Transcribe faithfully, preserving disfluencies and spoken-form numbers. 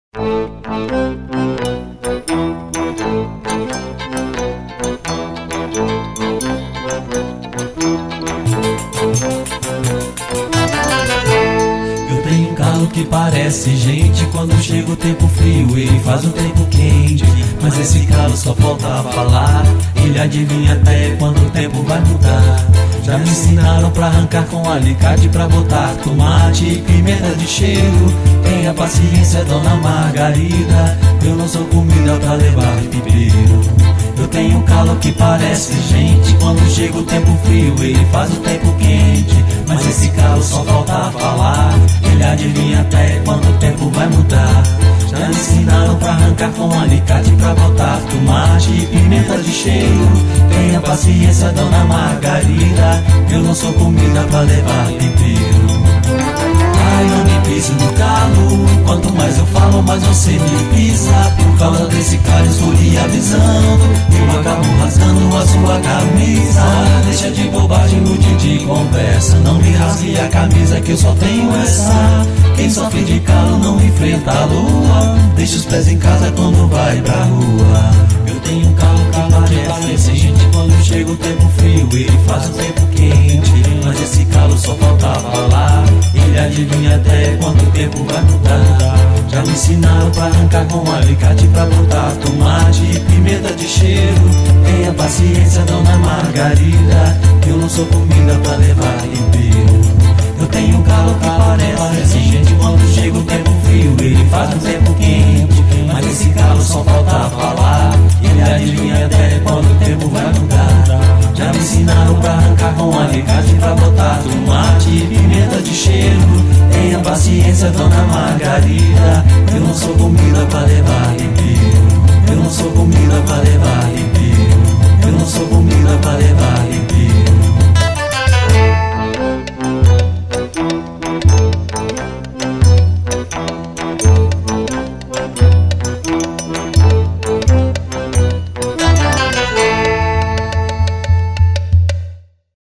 Eu tenho um calo que parece gente, quando chega o tempo frio ele faz o tempo quente. Mas esse calo só falta falar, ele adivinha até quando o tempo vai mudar. Já me ensinaram pra arrancar com alicate, pra botar tomate e pimenta de cheiro. Tenha paciência, dona Margarida, eu não sou comida pra levar pipeiro. Eu tenho um calo que parece gente, quando chega o tempo frio ele faz o tempo quente. Mas esse calo só falta falar, ele adivinha até quando o tempo vai mudar. Já me ensinaram pra arrancar com alicate, pra botar tomate e pimenta de cheiro. Tenha paciência, dona Margarida, eu não sou comida pra levar pipeiro. Ai, não me pise no calo, quanto mais eu falo, mais você me pisa. Por causa desse calo estou lhe avisando, eu acabo rasgando a sua camisa. Deixa de bobagem, nude de conversa, não me rasgue a camisa que eu só tenho essa. Quem sofre de calo não enfrenta a lua, deixa os pés em casa quando vai pra rua. Eu tenho um calo que parece gente, quando chega o tempo frio ele faz o tempo quente. Mas esse calo só falta falar, ele adivinha até quando o tempo vai mudar. Já me ensinaram pra arrancar com alicate, pra botar tomate e pimenta de cheiro. Tenha paciência, dona Margarida, eu não sou comida pra levar inteiro. Eu tenho um calo que parece gente, quando chega o tempo frio ele faz um tempo quente. Mas esse calo só falta falar, ele adivinha até quando o tempo vai mudar. Já me ensinaram pra arrancar com alicate, pra botar tomate e pimenta de cheiro. Tenha paciência, dona Margarida, eu não sou